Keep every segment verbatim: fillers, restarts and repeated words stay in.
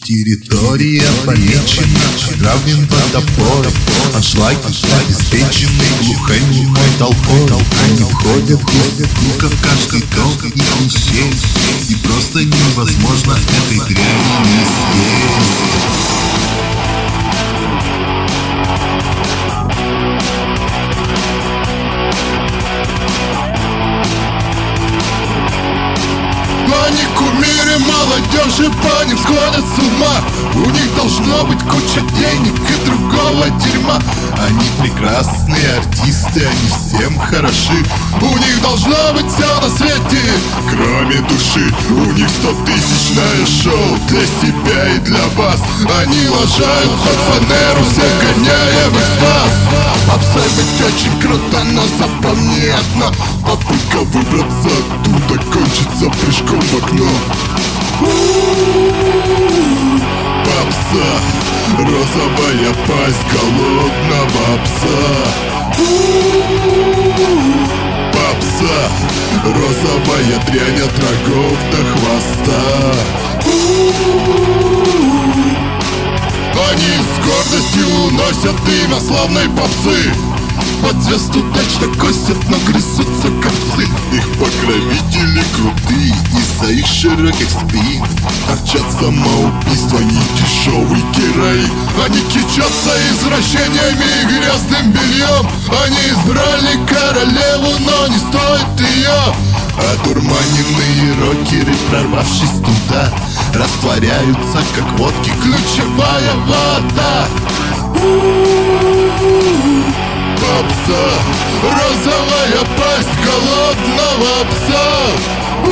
Территория помечена, травлен водопой, аншлаги обеспечены глухонемой толпой. Они входят в кавказский толк и клещей, и просто невозможно этой дряни не съесть. Они кумиры молодежи, по ним сходят с ума. У них должно быть куча денег и другого дерьма. Они прекрасные артисты, они всем хороши. У них должно быть все на свете, кроме души. У них стотысячное шоу для себя и для вас. Они лажают под фанеру, загоняя в экстаз. Попсой быть очень круто, но запомни одно: попытка выбраться оттуда кончится прыжком в окно. Попса, розовая пасть голодного пса. Попса, розовая дрянь от рогов до хвоста. Они с гордостью уносят имя славной попсы. Под звезд удачно косят, но грызутся концы. Их покровители крутые, из-за их широких спин торчат самоубийства, не дешевый героин. Они кичатся извращениями и грязным бельем. Они избрали королеву, но не стоит ее. Одурманенные рокеры, прорвавшись туда, растворяются, как водки ключевая вода. Попса, розовая пасть голодного пса.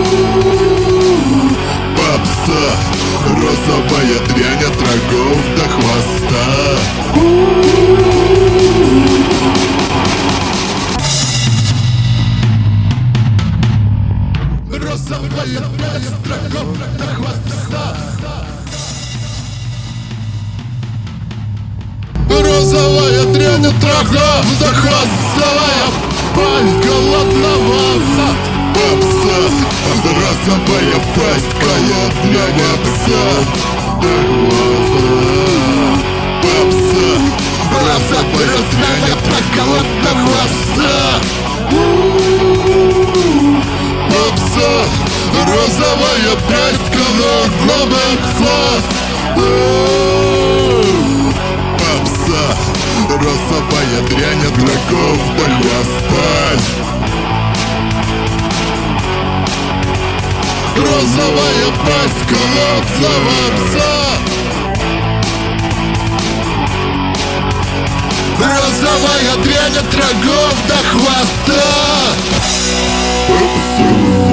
Попса, розовая дрянь от рогов до хвоста. Розовая пасть рогов до хвоста. Розовая дрянь от рогов до хвостовая пасть голодного пса. Попса, розовая пасть голодного пса. Попса, розовая дрянь от рогов до хвоста. Попса, розовая пасть голодного пса. Попса, розовая дрянь от рогов до хвоста. Розовая пасть голодного пса. Розовая дрянь от рогов до хвоста. Попса.